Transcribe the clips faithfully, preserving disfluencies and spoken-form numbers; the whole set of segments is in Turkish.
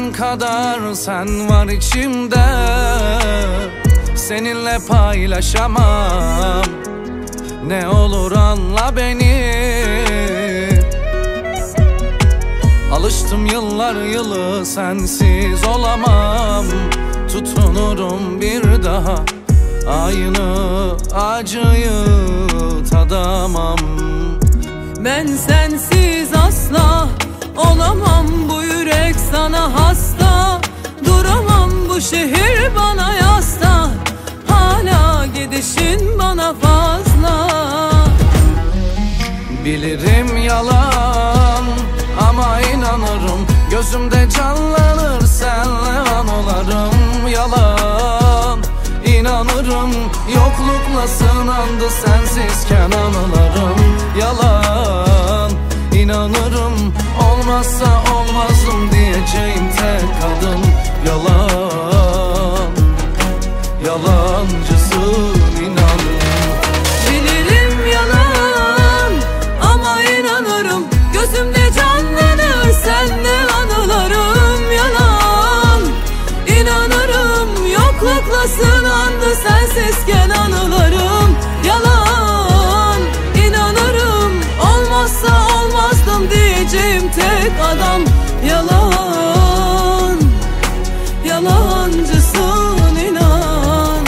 Senin kadar sen var içimde, seninle paylaşamam. Ne olur anla beni. Alıştım yıllar yılı sensiz olamam. Tutunurum bir daha, aynı acıyı tadamam. Ben sensiz asla olamam, bu yürek sana hasta. Duramam, bu şehir bana yasta. Hala gidişin bana fazla. Bilirim yalan ama inanırım, gözümde canlanır senle anılarım. Yalan inanırım, yoklukla sınandı sensizken anılarım. Yalan inanırım, olmazsa olmazım diyeceğim tek kadın. Yalan, yalancısın inanırım. Bilirim yalan ama inanırım, gözümde canlanır senle anılarım. Yalan inanırım, yoklukla sınandı sensizken anılarım. Yalan inanırım, olmazsa olmazdım diyeceğim tek adam. Yalan, yalancısın inan.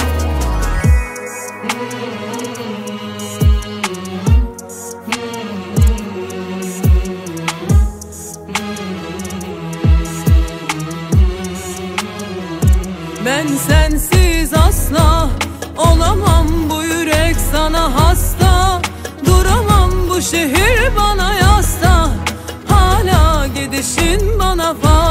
Ben sensiz asla olamam, bu yürek sana hasta. Duramam, bu şehir bana yasta. Hala gidişin bana fazla.